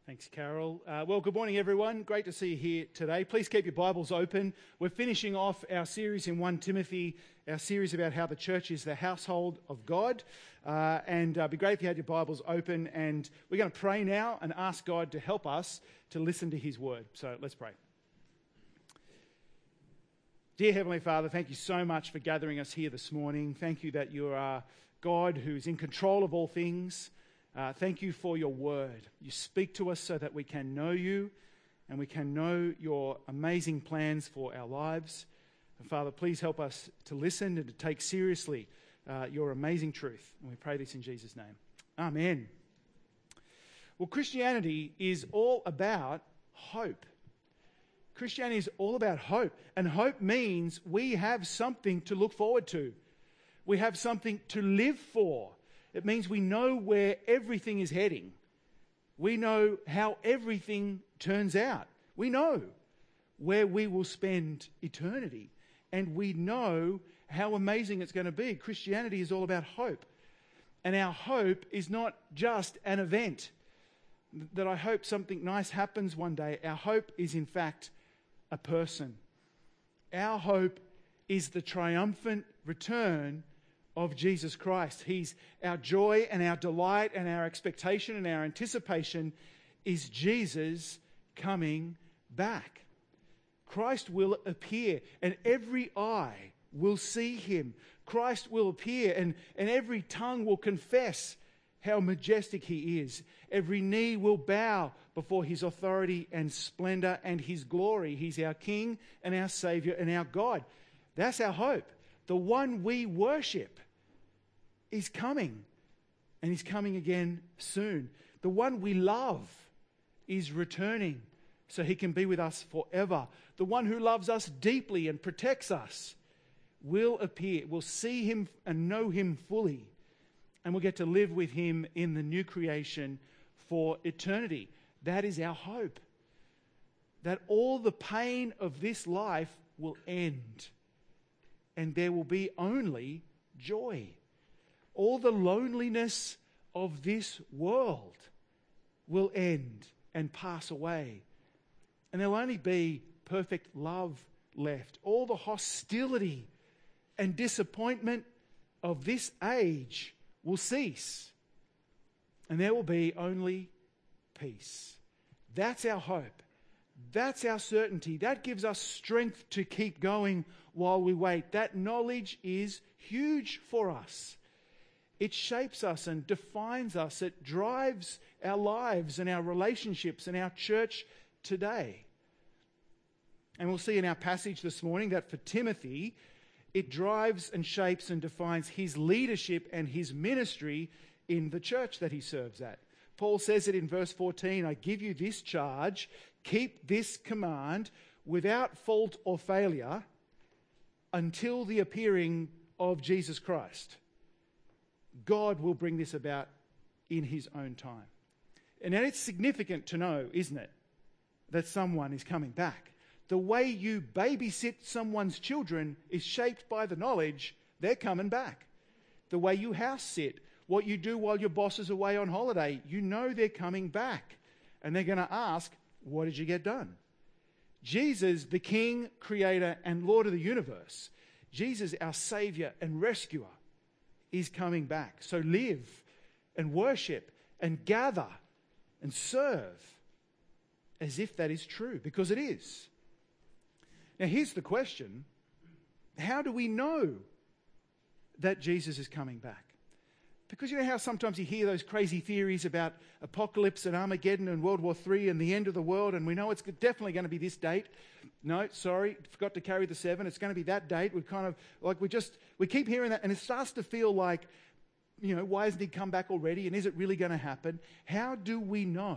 Thanks, Carol. Well, good morning, everyone. Great to see you here today. Please keep your Bibles open. We're finishing off our series in 1 Timothy, our series about how the church is the household of God. It'd be great if you had your Bibles open. And we're going to pray now and ask God to help us to listen to His word. So let's pray. Dear Heavenly Father, thank you so much for gathering us here this morning. Thank you that you are God who's in control of all things. Thank you for your word. You speak to us so that we can know you and we can know your amazing plans for our lives. And Father, please help us to listen and to take seriously your amazing truth. And we pray this in Jesus' name. Amen. Well, Christianity is all about hope. Christianity is all about hope. And hope means we have something to look forward to. We have something to live for. It means we know where everything is heading. We know how everything turns out. We know where we will spend eternity. And we know how amazing it's going to be. Christianity is all about hope. And our hope is not just an event that I hope something nice happens one day. Our hope is, in fact, a person. Our hope is the triumphant return of Jesus Christ. He's our joy and our delight and our expectation and our anticipation is Jesus coming back. Christ will appear and every eye will see him. Christ will appear and every tongue will confess how majestic he is. Every knee will bow before his authority and splendor and his glory. He's our King and our Savior and our God. That's our hope. The one we worship is coming, and he's coming again soon. The one we love is returning so he can be with us forever. The one who loves us deeply and protects us will appear. We'll see him and know him fully, and we'll get to live with him in the new creation for eternity. That is our hope. That all the pain of this life will end. And there will be only joy. All the loneliness of this world will end and pass away. And there'll only be perfect love left. All the hostility and disappointment of this age will cease. And there will be only peace. That's our hope. That's our certainty. That gives us strength to keep going while we wait. That knowledge is huge for us. It shapes us and defines us. It drives our lives and our relationships and our church today. And we'll see in our passage this morning that for Timothy, it drives and shapes and defines his leadership and his ministry in the church that he serves at. Paul says it in verse 14, I give you this charge, keep this command without fault or failure until the appearing of Jesus Christ. God will bring this about in his own time. And it's significant to know, isn't it, that someone is coming back. The way you babysit someone's children is shaped by the knowledge they're coming back. The way you house sit, what you do while your boss is away on holiday, you know they're coming back. And they're going to ask, what did you get done? Jesus, the King, Creator, and Lord of the universe, Jesus, our Savior and Rescuer, is coming back. So live and worship and gather and serve as if that is true, because it is. Now here's the question. How do we know that Jesus is coming back? Because you know how sometimes you hear those crazy theories about apocalypse and Armageddon and World War III and the end of the world, and we know it's definitely going to be this date. No, sorry, forgot to carry the 7. It's going to be that date. We keep hearing that, and it starts to feel like, why hasn't he come back already? And is it really going to happen? How do we know?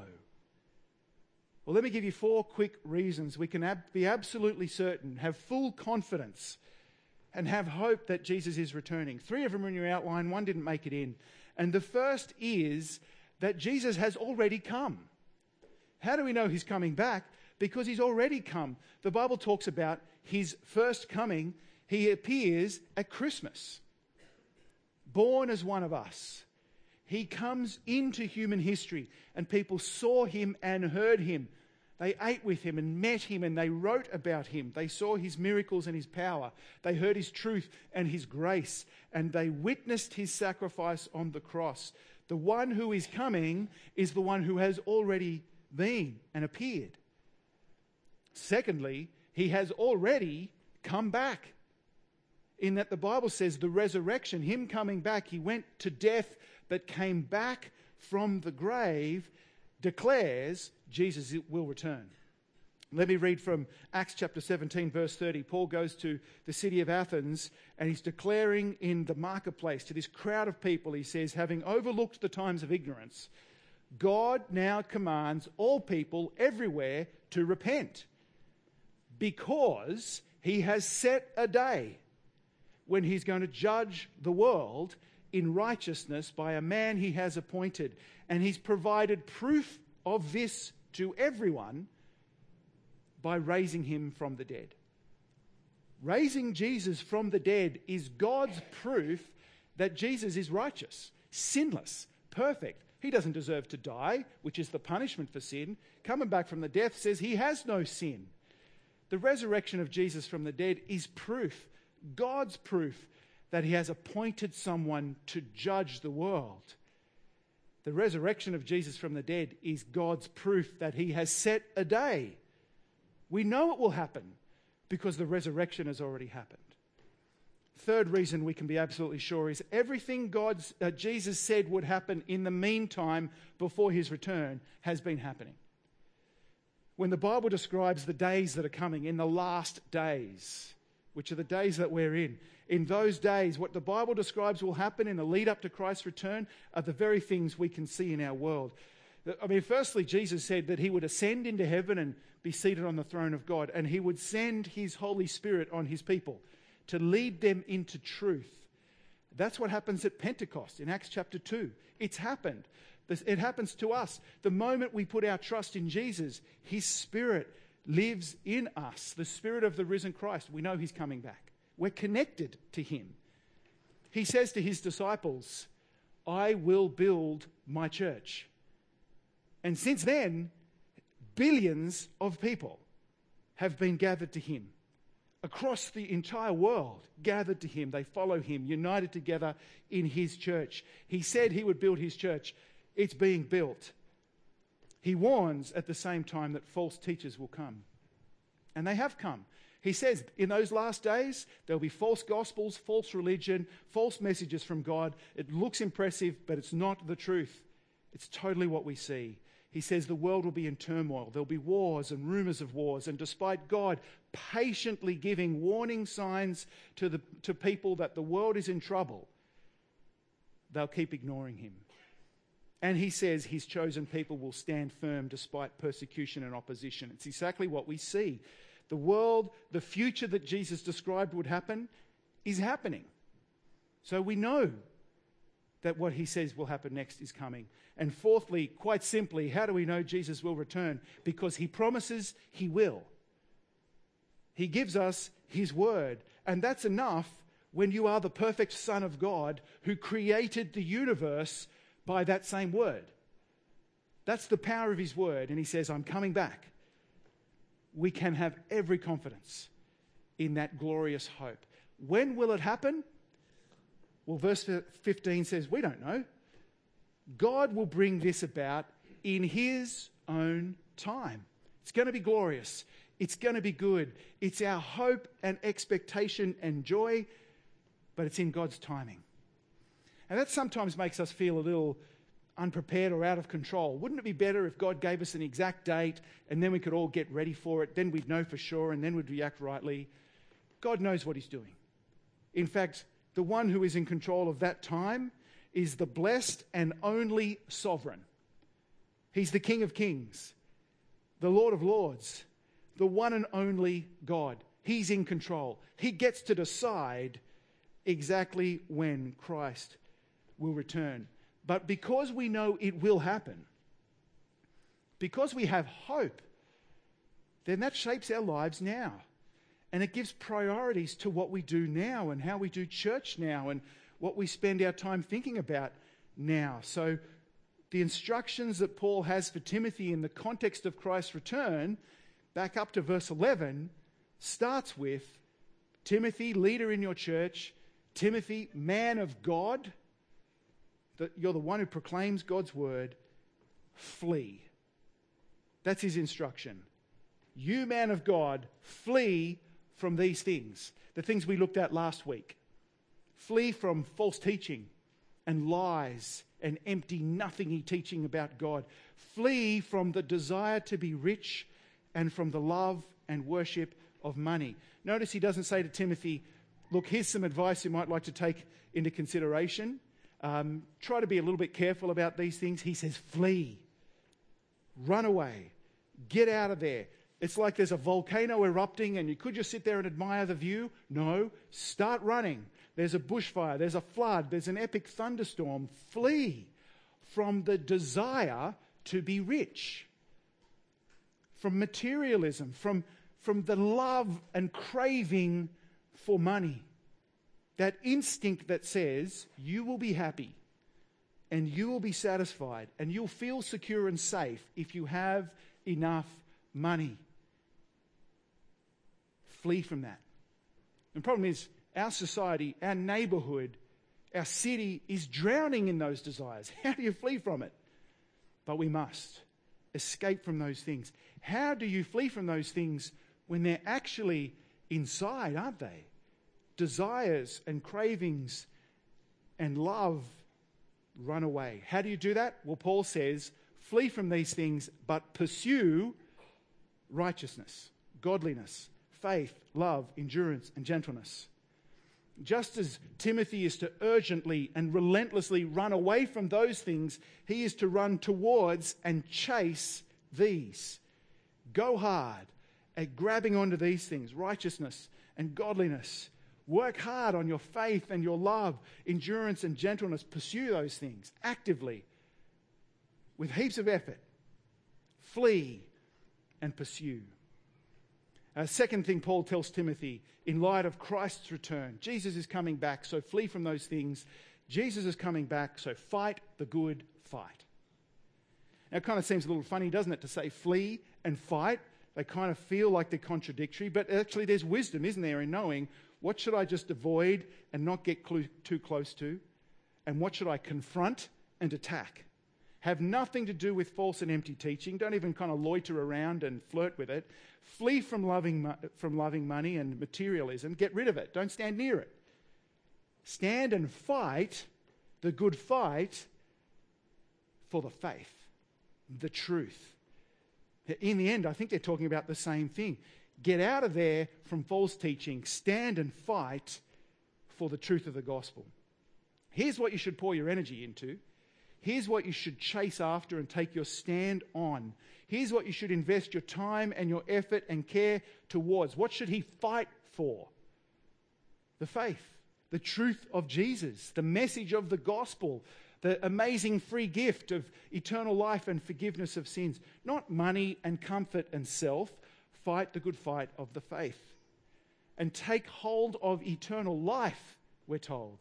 Well, let me give you 4 quick reasons we can be absolutely certain, have full confidence, and have hope that Jesus is returning. 3 of them are in your outline, 1 didn't make it in. And the first is that Jesus has already come. How do we know he's coming back? Because he's already come. The Bible talks about his first coming. He appears at Christmas, born as one of us. He comes into human history, and people saw him and heard him. They ate with him and met him, and they wrote about him. They saw his miracles and his power. They heard his truth and his grace, and they witnessed his sacrifice on the cross. The one who is coming is the one who has already been and appeared. Secondly, he has already come back. In that the Bible says the resurrection, him coming back, he went to death but came back from the grave, declares Jesus will return. Let me read from Acts chapter 17, verse 30. Paul goes to the city of Athens and he's declaring in the marketplace to this crowd of people, he says, having overlooked the times of ignorance, God now commands all people everywhere to repent, because he has set a day when he's going to judge the world in righteousness by a man he has appointed. And he's provided proof of this to everyone by raising him from the dead. Raising Jesus from the dead is God's proof that Jesus is righteous, sinless, perfect. He doesn't deserve to die, which is the punishment for sin. Coming back from the death says he has no sin. The resurrection of Jesus from the dead is proof, God's proof, that he has appointed someone to judge the world. The resurrection of Jesus from the dead is God's proof that he has set a day. We know it will happen because the resurrection has already happened. Third reason we can be absolutely sure is everything Jesus said would happen in the meantime before his return has been happening. When the Bible describes the days that are coming, in the last days, which are the days that we're in those days, what the Bible describes will happen in the lead up to Christ's return are the very things we can see in our world. I mean, firstly, Jesus said that he would ascend into heaven and be seated on the throne of God, and he would send his Holy Spirit on his people to lead them into truth. That's what happens at Pentecost in Acts chapter 2. It's happened. It happens to us. The moment we put our trust in Jesus, his Spirit lives in us, the Spirit of the risen Christ. We know he's coming back. We're connected to him. He says to his disciples, I will build my church. And since then, billions of people have been gathered to him. Across the entire world, gathered to him. They follow him, united together in his church. He said he would build his church. It's being built. He warns at the same time that false teachers will come. And they have come. He says in those last days, there'll be false gospels, false religion, false messages from God. It looks impressive, but it's not the truth. It's totally what we see. He says the world will be in turmoil. There'll be wars and rumors of wars. And despite God patiently giving warning signs to people that the world is in trouble, they'll keep ignoring him. And he says his chosen people will stand firm despite persecution and opposition. It's exactly what we see. The world, the future that Jesus described would happen, is happening. So we know that what he says will happen next is coming. And fourthly, quite simply, how do we know Jesus will return? Because he promises he will. He gives us his word. And that's enough when you are the perfect Son of God who created the universe by that same word. That's the power of his word. And he says, I'm coming back. We can have every confidence in that glorious hope. When will it happen? Well, verse 15 says, we don't know. God will bring this about in his own time. It's going to be glorious. It's going to be good. It's our hope and expectation and joy, but it's in God's timing. And that sometimes makes us feel a little unprepared or out of control. Wouldn't it be better if God gave us an exact date and then we could all get ready for it? Then we'd know for sure and then we'd react rightly. God knows what he's doing. In fact, the one who is in control of that time is the blessed and only sovereign. He's the King of Kings, the Lord of Lords, the one and only God. He's in control. He gets to decide exactly when Christ will return. But because we know it will happen, because we have hope, then that shapes our lives now. And it gives priorities to what we do now and how we do church now and what we spend our time thinking about now. So the instructions that Paul has for Timothy in the context of Christ's return, back up to verse 11, starts with Timothy, leader in your church, Timothy, man of God, that you're the one who proclaims God's word, flee. That's his instruction. You, man of God, flee from these things, the things we looked at last week. Flee from false teaching and lies and empty, nothingy teaching about God. Flee from the desire to be rich and from the love and worship of money. Notice he doesn't say to Timothy, look, here's some advice you might like to take into consideration. Try to be a little bit careful about these things. He says, flee. Run away. Get out of there. It's like there's a volcano erupting and you could just sit there and admire the view. No, start running. There's a bushfire, there's a flood, there's an epic thunderstorm. Flee from the desire to be rich, from materialism, from the love and craving for money. That instinct that says you will be happy and you will be satisfied and you'll feel secure and safe if you have enough money. Flee from that. The problem is our society, our neighborhood, our city is drowning in those desires. How do you flee from it? But we must escape from those things. How do you flee from those things when they're actually inside, aren't they? Desires and cravings and love run away. How do you do that? Well, Paul says, flee from these things, but pursue righteousness, godliness, faith, love, endurance, and gentleness. Just as Timothy is to urgently and relentlessly run away from those things, he is to run towards and chase these. Go hard at grabbing onto these things, righteousness and godliness. Work hard on your faith and your love, endurance and gentleness. Pursue those things actively with heaps of effort. Flee and pursue. Second thing Paul tells Timothy, in light of Christ's return, Jesus is coming back, so flee from those things. Jesus is coming back, so fight the good fight. Now, it kind of seems a little funny, doesn't it, to say flee and fight? They kind of feel like they're contradictory, but actually there's wisdom, isn't there, in knowing what should I just avoid and not get too close to, and what should I confront and attack. Have nothing to do with false and empty teaching. Don't even kind of loiter around and flirt with it. Flee from loving money and materialism. Get rid of it. Don't stand near it. Stand and fight the good fight for the faith, the truth. In the end, I think they're talking about the same thing. Get out of there from false teaching. Stand and fight for the truth of the gospel. Here's what you should pour your energy into. Here's what you should chase after and take your stand on. Here's what you should invest your time and your effort and care towards. What should he fight for? The faith, the truth of Jesus, the message of the gospel, the amazing free gift of eternal life and forgiveness of sins. Not money and comfort and self. Fight the good fight of the faith. And take hold of eternal life, we're told,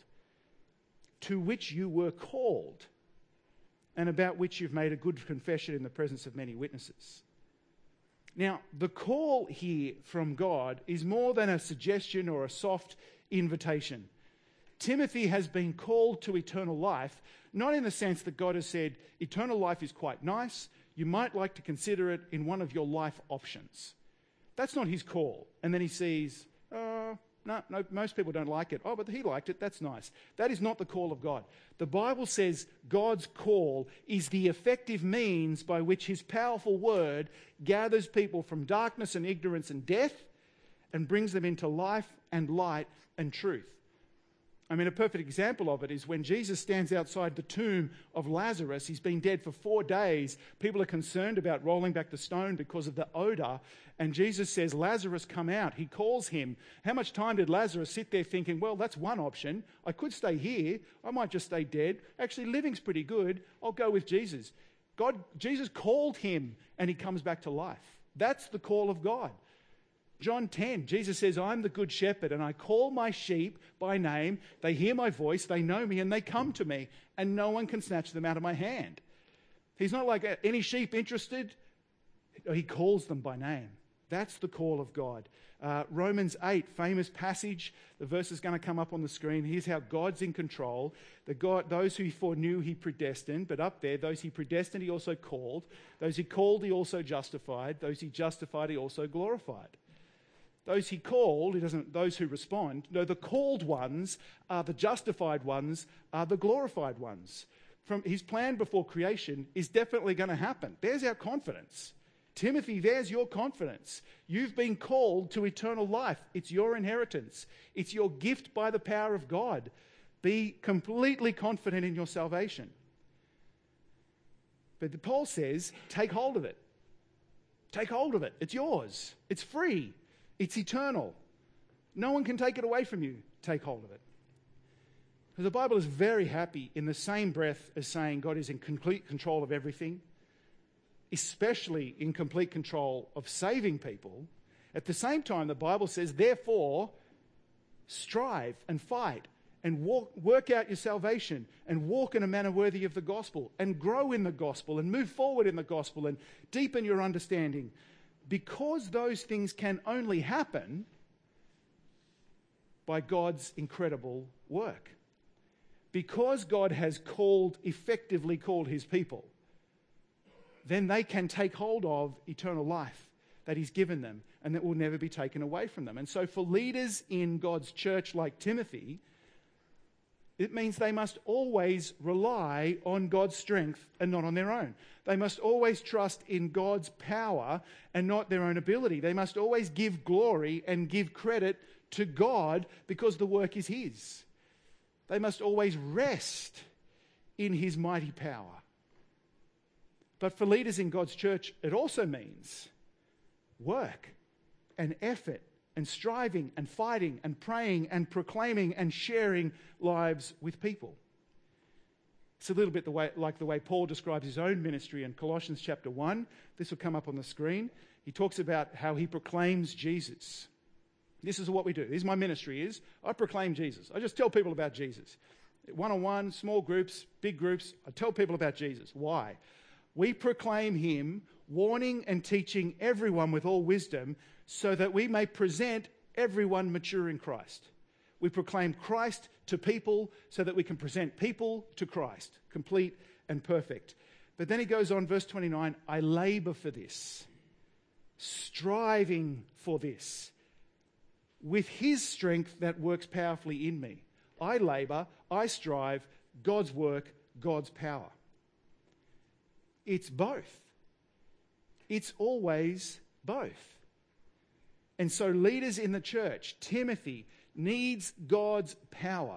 to which you were called, and about which you've made a good confession in the presence of many witnesses. Now, the call here from God is more than a suggestion or a soft invitation. Timothy has been called to eternal life, not in the sense that God has said, eternal life is quite nice, you might like to consider it in one of your life options. That's not his call. And then he sees, no, most people don't like it. Oh, but he liked it. That's nice. That is not the call of God. The Bible says God's call is the effective means by which his powerful word gathers people from darkness and ignorance and death and brings them into life and light and truth. I mean, a perfect example of it is when Jesus stands outside the tomb of Lazarus. He's been dead for 4 days. People are concerned about rolling back the stone because of the odor. And Jesus says, Lazarus, come out. He calls him. How much time did Lazarus sit there thinking, well, that's one option. I could stay here. I might just stay dead. Actually, living's pretty good. I'll go with Jesus. Jesus called him and he comes back to life. That's the call of God. John 10, Jesus says, I'm the good shepherd and I call my sheep by name. They hear my voice, they know me, and they come to me, and no one can snatch them out of my hand. He's not like any sheep interested. He calls them by name. That's the call of God. Romans 8, famous passage. The verse is going to come up on the screen. Here's how God's in control. Those who he foreknew, he predestined. But up there, those he predestined, he also called. Those he called, he also justified. Those he justified, he also glorified. Those he called, those who respond. No, the called ones are the justified ones, are the glorified ones. From his plan before creation is definitely going to happen. There's our confidence. Timothy, there's your confidence. You've been called to eternal life. It's your inheritance. It's your gift by the power of God. Be completely confident in your salvation. But Paul says, take hold of it. Take hold of it. It's yours. It's free. It's eternal. No one can take it away from you. Take hold of it. Because the Bible is very happy in the same breath as saying God is in complete control of everything, especially in complete control of saving people. At the same time, the Bible says, therefore, strive and fight and work out your salvation and walk in a manner worthy of the gospel and grow in the gospel and move forward in the gospel and deepen your understanding. Because those things can only happen by God's incredible work. Because God has effectively called his people, then they can take hold of eternal life that he's given them and that will never be taken away from them. And so for leaders in God's church like Timothy, it means they must always rely on God's strength and not on their own. They must always trust in God's power and not their own ability. They must always give glory and give credit to God because the work is his. They must always rest in his mighty power. But for leaders in God's church, it also means work and effort and striving and fighting and praying and proclaiming and sharing lives with people. It's a little bit like the way Paul describes his own ministry in Colossians chapter 1. This will come up on the screen. He talks about how he proclaims Jesus. This is what we do. This is my ministry is. I proclaim Jesus. I just tell people about Jesus. One-on-one, small groups, big groups. I tell people about Jesus. Why? We proclaim him, warning and teaching everyone with all wisdom so that we may present everyone mature in Christ. We proclaim Christ to people so that we can present people to Christ, complete and perfect. But then he goes on, verse 29, I labor for this, striving for this, with his strength that works powerfully in me. I labor, I strive, God's work, God's power. It's both. It's always both. And so leaders in the church, Timothy, needs God's power.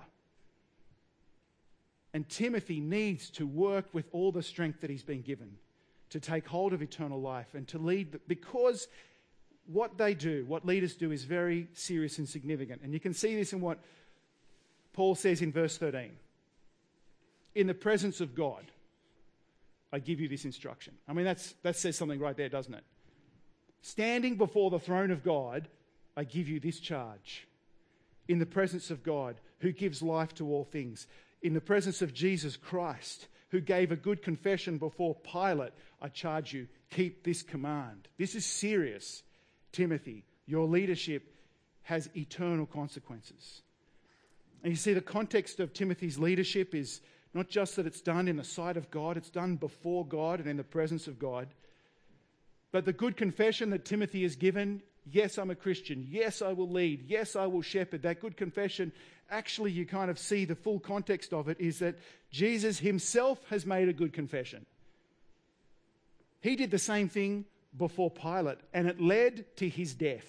And Timothy needs to work with all the strength that he's been given to take hold of eternal life and to lead, because what they do, what leaders do, is very serious and significant. And you can see this in what Paul says in verse 13. In the presence of God, I give you this instruction. I mean, that says something right there, doesn't it? Standing before the throne of God, I give you this charge. In the presence of God, who gives life to all things. In the presence of Jesus Christ, who gave a good confession before Pilate, I charge you, keep this command. This is serious, Timothy. Your leadership has eternal consequences. And you see, the context of Timothy's leadership is not just that it's done in the sight of God, it's done before God and in the presence of God. But the good confession that Timothy has given, yes, I'm a Christian, yes, I will lead, yes, I will shepherd, that good confession, actually you kind of see the full context of it is that Jesus himself has made a good confession. He did the same thing before Pilate, and it led to his death.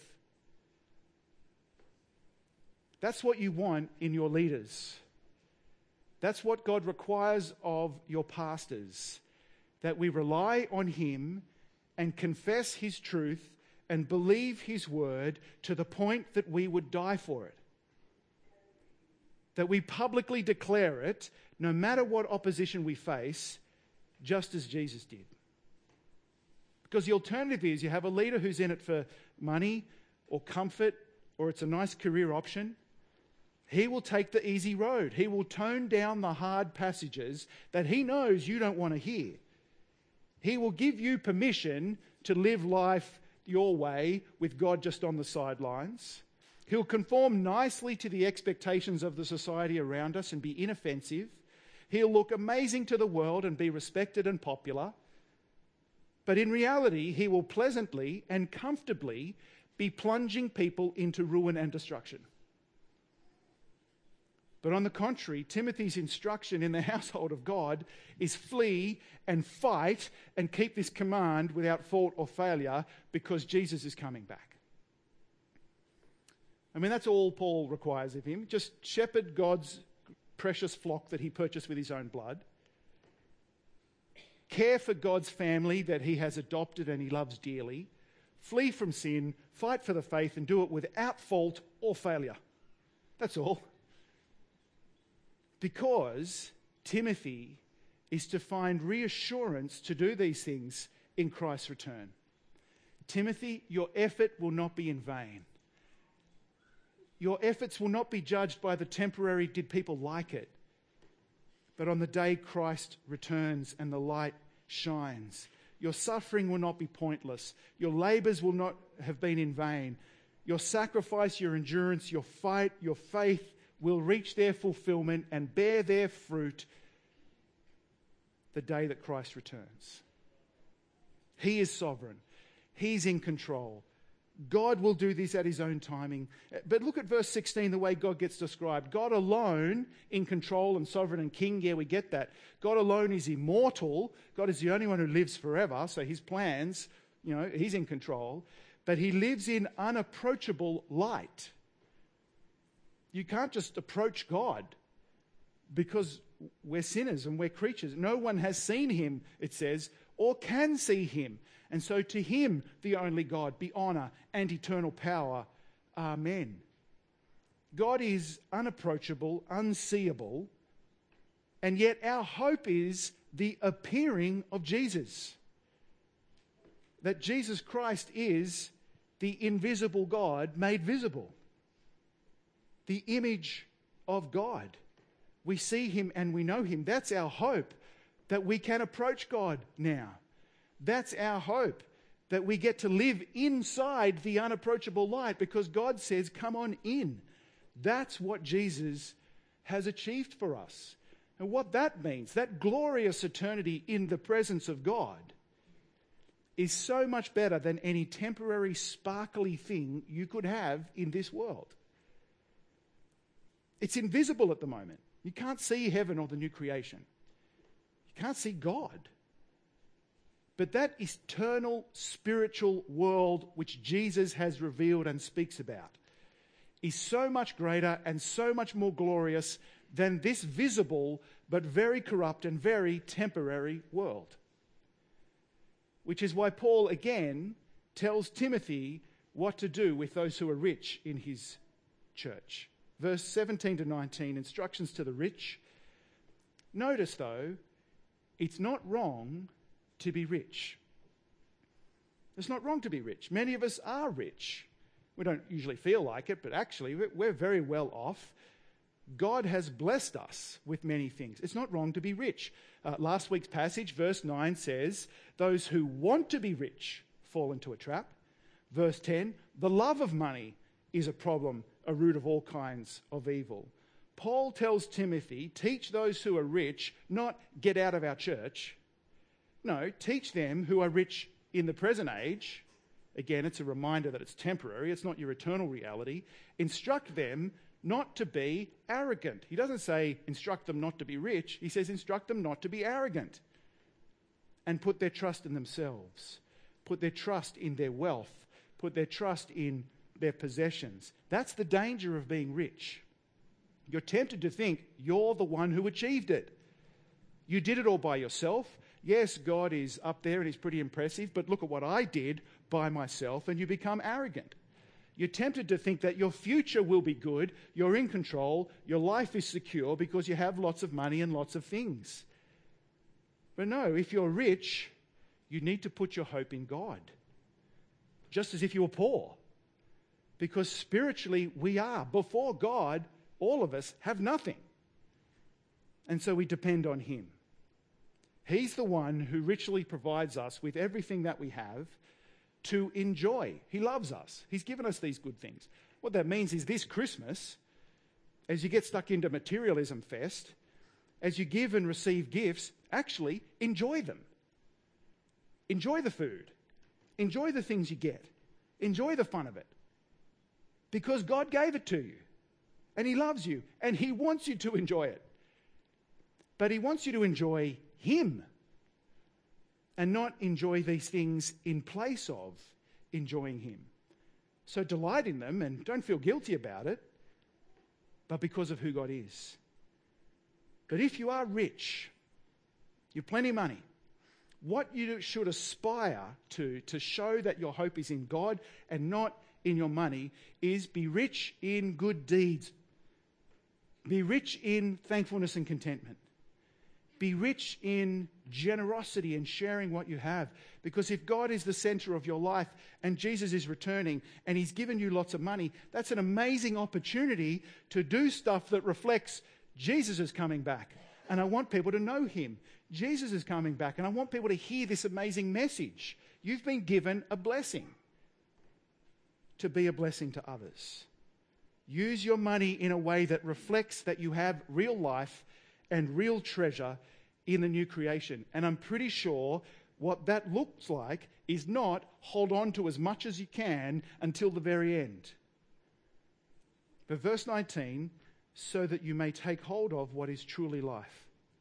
That's what you want in your leaders. That's what God requires of your pastors, that we rely on him and confess his truth and believe his word to the point that we would die for it. That we publicly declare it, no matter what opposition we face, just as Jesus did. Because the alternative is you have a leader who's in it for money or comfort or it's a nice career option. He will take the easy road. He will tone down the hard passages that he knows you don't want to hear. He will give you permission to live life your way with God just on the sidelines. He'll conform nicely to the expectations of the society around us and be inoffensive. He'll look amazing to the world and be respected and popular. But in reality, he will pleasantly and comfortably be plunging people into ruin and destruction. But on the contrary, Timothy's instruction in the household of God is flee and fight and keep this command without fault or failure because Jesus is coming back. I mean, that's all Paul requires of him. Just shepherd God's precious flock that he purchased with his own blood. Care for God's family that he has adopted and he loves dearly. Flee from sin, fight for the faith, and do it without fault or failure. That's all. Because Timothy is to find reassurance to do these things in Christ's return. Timothy, your effort will not be in vain. Your efforts will not be judged by the temporary, did people like it? But on the day Christ returns and the light shines, your suffering will not be pointless. Your labours will not have been in vain. Your sacrifice, your endurance, your fight, your faith will reach their fulfillment and bear their fruit the day that Christ returns. He is sovereign. He's in control. God will do this at his own timing. But look at verse 16, the way God gets described. God alone in control and sovereign and king. Yeah, we get that. God alone is immortal. God is the only one who lives forever. So his plans, he's in control. But he lives in unapproachable light. You can't just approach God because we're sinners and we're creatures. No one has seen him, it says, or can see him. And so to him, the only God, be honour and eternal power. Amen. God is unapproachable, unseeable, and yet our hope is the appearing of Jesus. That Jesus Christ is the invisible God made visible. The image of God. We see him and we know him. That's our hope, that we can approach God now. That's our hope, that we get to live inside the unapproachable light because God says, come on in. That's what Jesus has achieved for us. And what that means, that glorious eternity in the presence of God, is so much better than any temporary sparkly thing you could have in this world. It's invisible at the moment. You can't see heaven or the new creation. You can't see God. But that eternal spiritual world which Jesus has revealed and speaks about is so much greater and so much more glorious than this visible but very corrupt and very temporary world. Which is why Paul again tells Timothy what to do with those who are rich in his church. Verse 17 to 19, instructions to the rich. Notice though, it's not wrong to be rich. It's not wrong to be rich. Many of us are rich. We don't usually feel like it, but actually we're very well off. God has blessed us with many things. It's not wrong to be rich. Last week's passage, verse 9 says, those who want to be rich fall into a trap. Verse 10, the love of money is a problem, a root of all kinds of evil. Paul tells Timothy, teach those who are rich, not get out of our church. No, teach them who are rich in the present age. Again, it's a reminder that it's temporary. It's not your eternal reality. Instruct them not to be arrogant. He doesn't say instruct them not to be rich. He says instruct them not to be arrogant and put their trust in themselves, put their trust in their wealth, put their trust in their possessions. That's the danger of being rich. You're tempted to think you're the one who achieved it. You did it all by yourself. Yes, God is up there and he's pretty impressive, but look at what I did by myself, and you become arrogant. You're tempted to think that your future will be good, you're in control, your life is secure because you have lots of money and lots of things. But no, if you're rich, you need to put your hope in God. Just as if you were poor. Because spiritually we are. Before God, all of us have nothing. And so we depend on him. He's the one who richly provides us with everything that we have to enjoy. He loves us. He's given us these good things. What that means is this Christmas, as you get stuck into materialism fest, as you give and receive gifts, actually enjoy them. Enjoy the food. Enjoy the things you get. Enjoy the fun of it. Because God gave it to you. And he loves you. And he wants you to enjoy it. But he wants you to enjoy him. And not enjoy these things in place of enjoying him. So delight in them and don't feel guilty about it. But because of who God is. But if you are rich, you've plenty of money, what you should aspire to show that your hope is in God and not in your money, is be rich in good deeds. Be rich in thankfulness and contentment. Be rich in generosity and sharing what you have. Because if God is the center of your life and Jesus is returning and he's given you lots of money, that's an amazing opportunity to do stuff that reflects Jesus is coming back. And I want people to know him. Jesus is coming back. And I want people to hear this amazing message. You've been given a blessing to be a blessing to others. Use your money in a way that reflects that you have real life and real treasure in the new creation. And I'm pretty sure what that looks like is not hold on to as much as you can until the very end. But verse 19, so that you may take hold of what is truly life.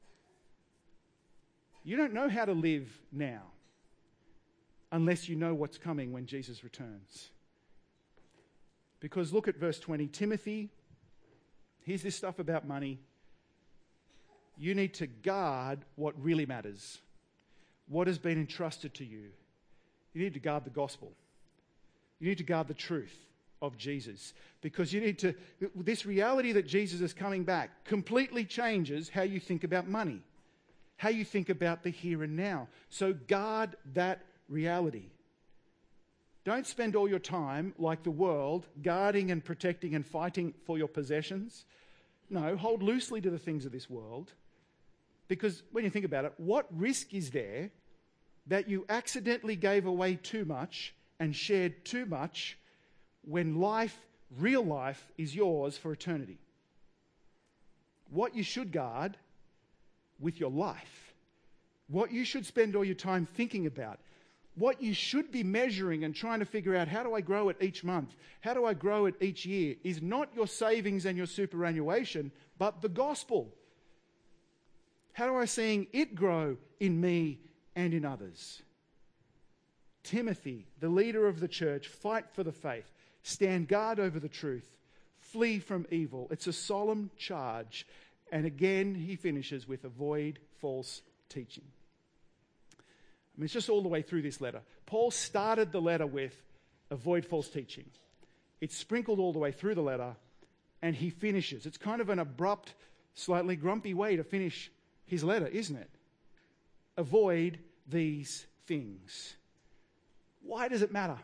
You don't know how to live now unless you know what's coming when Jesus returns. Because look at verse 20. Timothy, here's this stuff about money. You need to guard what really matters. What has been entrusted to you. You need to guard the gospel. You need to guard the truth of Jesus. Because you need to, this reality that Jesus is coming back completely changes how you think about money. How you think about the here and now. So guard that reality. Don't spend all your time, like the world, guarding and protecting and fighting for your possessions. No, hold loosely to the things of this world. Because when you think about it, what risk is there that you accidentally gave away too much and shared too much when life, real life, is yours for eternity? What you should guard with your life, what you should spend all your time thinking about, what you should be measuring and trying to figure out, how do I grow it each month? How do I grow it each year? Is not your savings and your superannuation, but the gospel. How do I see it grow in me and in others? Timothy, the leader of the church, fight for the faith. Stand guard over the truth. Flee from evil. It's a solemn charge. And again, he finishes with avoid false teaching. I mean, it's just all the way through this letter. Paul started the letter with avoid false teaching. It's sprinkled all the way through the letter, and he finishes. It's kind of an abrupt, slightly grumpy way to finish his letter, isn't it? Avoid these things. Why does it matter?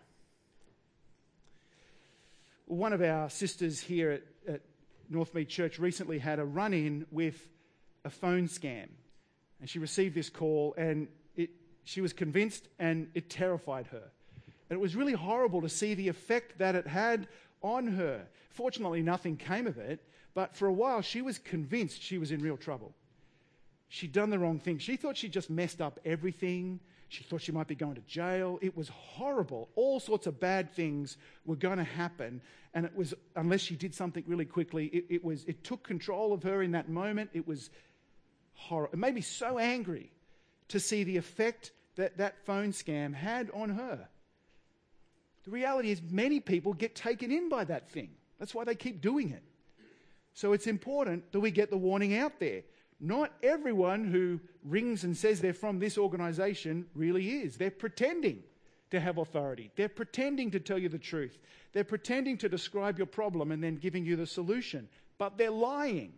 Well, one of our sisters here at Northmead Church recently had a run-in with a phone scam. And she received this call, and she was convinced, and it terrified her. And it was really horrible to see the effect that it had on her. Fortunately, nothing came of it, but for a while she was convinced she was in real trouble. She'd done the wrong thing. She thought she'd just messed up everything. She thought she might be going to jail. It was horrible. All sorts of bad things were going to happen. And it was, unless she did something really quickly, it took control of her in that moment. It was horrible. It made me so angry to see the effect that phone scam had on her. The reality is many people get taken in by that thing. That's why they keep doing it. So it's important that we get the warning out there. Not everyone who rings and says they're from this organization really is. They're pretending to have authority. They're pretending to tell you the truth. They're pretending to describe your problem and then giving you the solution. But they're lying.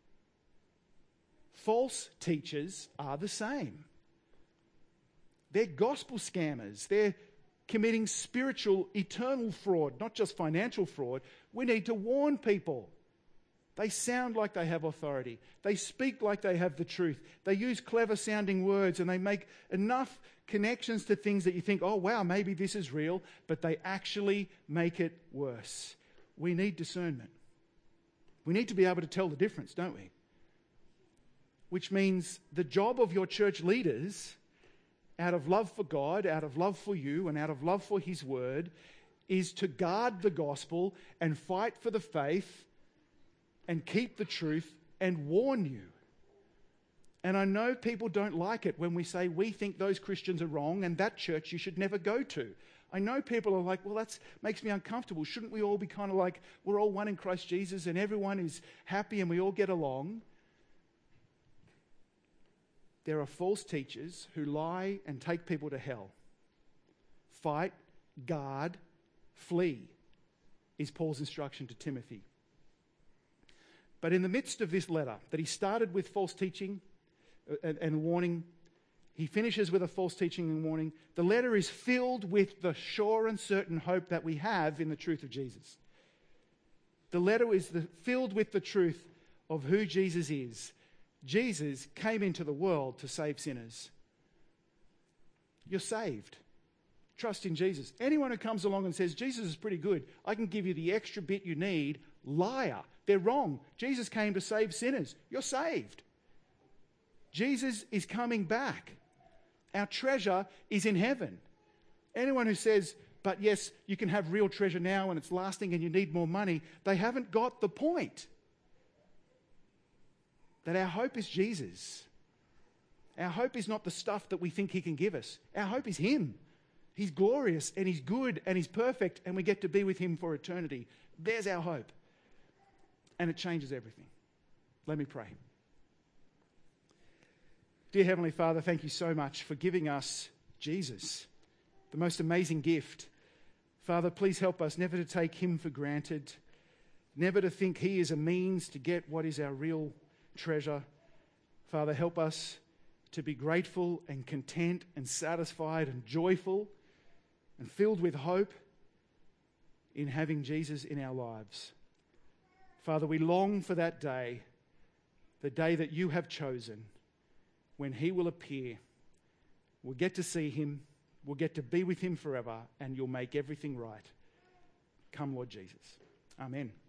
False teachers are the same. They're gospel scammers. They're committing spiritual, eternal fraud, not just financial fraud. We need to warn people. They sound like they have authority. They speak like they have the truth. They use clever sounding words and they make enough connections to things that you think, oh wow, maybe this is real, but they actually make it worse. We need discernment. We need to be able to tell the difference, don't we? Which means the job of your church leaders, out of love for God, out of love for you, and out of love for His word, is to guard the gospel and fight for the faith and keep the truth and warn you. And I know people don't like it when we say we think those Christians are wrong and that church you should never go to. I know people are like, well, that makes me uncomfortable. Shouldn't we all be kind of like, we're all one in Christ Jesus and everyone is happy and we all get along? There are false teachers who lie and take people to hell. Fight, guard, flee is Paul's instruction to Timothy. But in the midst of this letter, that he started with false teaching and warning, he finishes with a false teaching and warning. The letter is filled with the sure and certain hope that we have in the truth of Jesus. The letter is filled with the truth of who Jesus is. Jesus came into the world to save sinners. You're saved. Trust in Jesus. Anyone who comes along and says, Jesus is pretty good, I can give you the extra bit you need, liar. They're wrong. Jesus came to save sinners. You're saved. Jesus is coming back. Our treasure is in heaven. Anyone who says, but yes, you can have real treasure now and it's lasting and you need more money, they haven't got the point. That our hope is Jesus. Our hope is not the stuff that we think He can give us. Our hope is Him. He's glorious and He's good and He's perfect and we get to be with Him for eternity. There's our hope. And it changes everything. Let me pray. Dear Heavenly Father, thank you so much for giving us Jesus, the most amazing gift. Father, please help us never to take Him for granted, never to think He is a means to get what is our real treasure. Father, help us to be grateful and content and satisfied and joyful and filled with hope in having Jesus in our lives. Father, we long for that day, the day that you have chosen, when He will appear. We'll get to see Him, we'll get to be with Him forever, and you'll make everything right. Come, Lord Jesus. Amen.